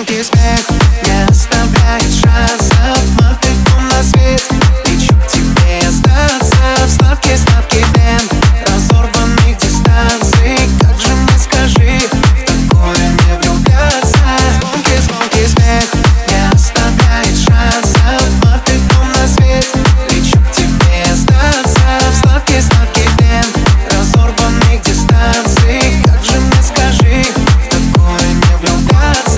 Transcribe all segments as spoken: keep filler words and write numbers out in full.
звонкий смех не оставляет шансов. Мы бегом на свет, лечу к тебе остаться в сладкий-сладкий плен разорванных дистанций. Как же мне, скажи, в такое не влюбляться? Звонкий-звонкий смех не оставляет шансов. Мы бегом на свет, лечу к тебе остаться в сладкий-сладкий плен разорванных дистанций. Как же мне, скажи, в такое не влюбляться?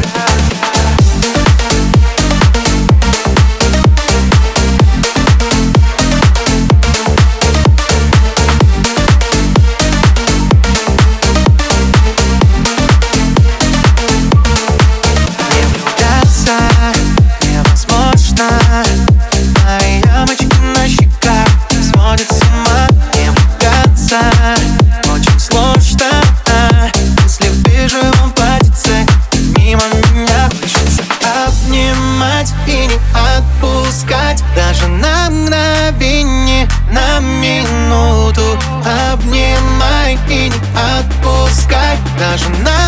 Невозможно. Мои ямочки на щеках сводят с ума. Не влюбляться очень сложно. Если вижу его платьице, мимо меня хочется обнимать и не отпускать. Даже на мгновение, на минуту обнимай и не отпускай. Даже на